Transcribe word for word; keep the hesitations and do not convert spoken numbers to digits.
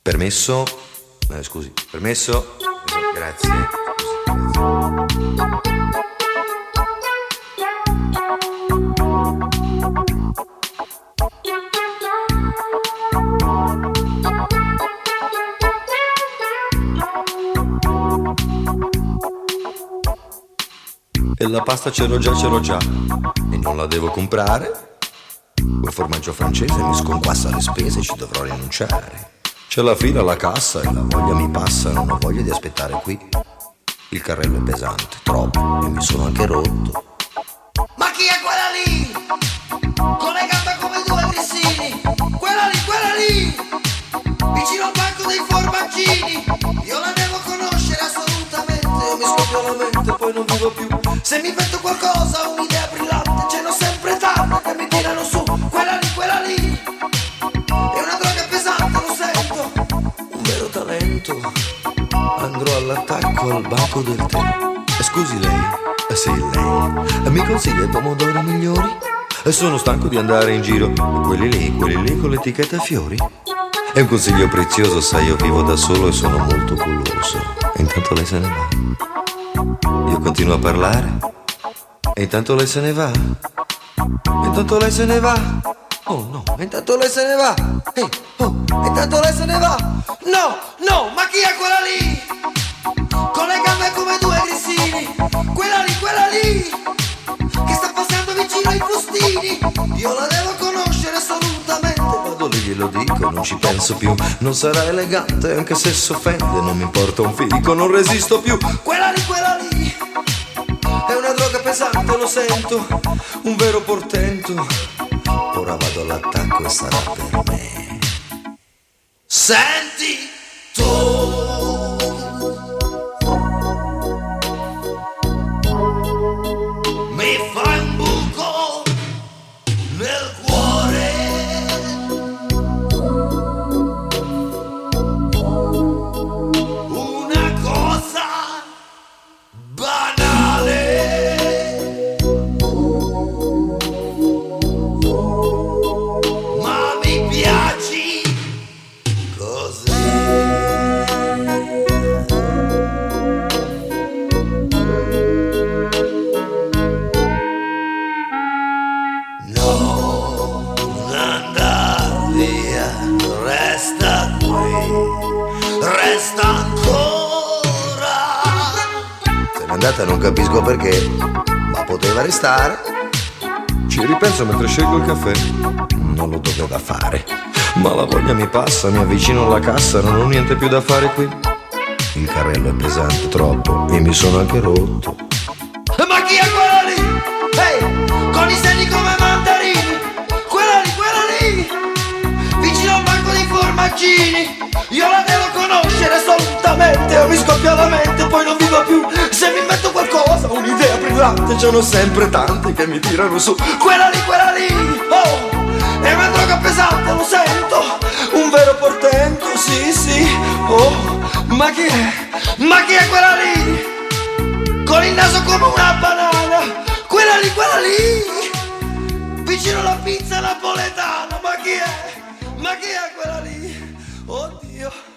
Permesso? Eh, scusi, permesso? Grazie. E la pasta ce l'ho già, ce l'ho già, e non la devo comprare. Quel formaggio francese mi sconquassa le spese, ci dovrò rinunciare. C'è la fila alla cassa e la voglia mi passa, non ho voglia di aspettare qui. Il carrello è pesante, troppo, e mi sono anche rotto. Ma chi è quella lì? Con le gambe come due grissini. Quella lì, quella lì, vicino al banco dei formaggini. Io la devo conoscere assolutamente. Io mi scoppio la mente, poi non vivo più. Se mi invento qualcosa, un'idea brillante, ce n'ho sempre tante che mi tirano su. Quella lì, quella lì, è una droga pesante, lo sento. Un vero talento. Andrò all'attacco al banco del tè. Eh, scusi lei, eh, sì lei, mi consiglia i pomodori migliori? E sono stanco di andare in giro, quelli lì, quelli lì con l'etichetta a fiori. È un consiglio prezioso, sai, io vivo da solo e sono molto goloso. E intanto lei se ne va. Io continuo a parlare e intanto lei se ne va. E intanto lei se ne va. Oh no, e intanto lei se ne va. Ehi, oh, e intanto lei se ne va. No, no, ma chi è quella lì? Con le gambe come due grissini. Quella lì, quella lì, che sta passando vicino ai frustini. Io la devo conoscere assolutamente. Vado lì, glielo dico, non ci penso più. Non sarà elegante anche se s'offende. Non mi importa un fico, non resisto più. Quella lì, quella lì, è una droga pesante, lo sento. Un vero portento. Ora vado all'attacco e sarà per me. Senti tu, mi fai un buco nel cuore. Una cosa banale, ma mi piaci così. Non andar via, resta qui, resta ancora. Se n'è andata non capisco perché, ma poteva restare. Ci ripenso mentre scelgo il caffè. Non lo doveva fare, ma la voglia mi passa, mi avvicino alla cassa, non ho niente più da fare qui. Il carrello è pesante troppo e mi sono anche rotto. Ma chi è quella lì? Ehi, con i seni come mandarini. Quella lì, quella lì, vicino al banco dei formaggini. Io la devo conoscere assolutamente. Io mi scoppia la mente, poi non vivo più. Se mi invento qualcosa, un'idea brillante, ce n'ho sempre tante che mi tirano su. Quella lì, quella lì, oh, è una droga pesante, lo sento. Un vero portento, sì, sì, oh. Ma chi è? Ma chi è quella lì? Con il naso come una banana. Quella lì, quella lì, vicino alla pizza napoletana. Ma chi è? Ma chi è quella lì? Oddio.